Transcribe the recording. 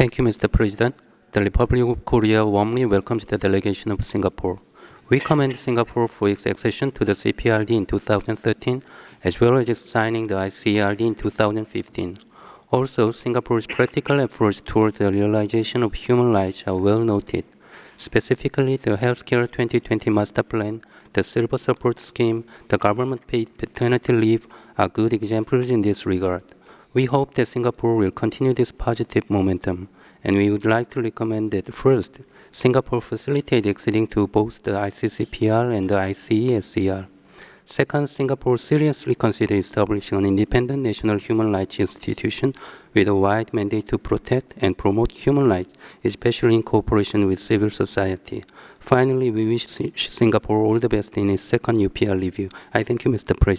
Thank you, Mr. President. The Republic of Korea warmly welcomes the delegation of Singapore. We commend Singapore for its accession to the CPRD in 2013, as well as its signing the ICRD in 2015. Also, Singapore's practical efforts towards the realization of human rights are well noted. Specifically, the Healthcare 2020 Master Plan, the Silver Support Scheme, the government-paid paternity leave are good examples in this regard. We hope that Singapore will continue this positive momentum, and we would like to recommend that first, Singapore facilitate acceding to both the ICCPR and the ICESCR. Second, Singapore seriously consider establishing an independent national human rights institution with a wide mandate to protect and promote human rights, especially in cooperation with civil society. Finally, we wish Singapore all the best in its second UPR review. I thank you, Mr. President.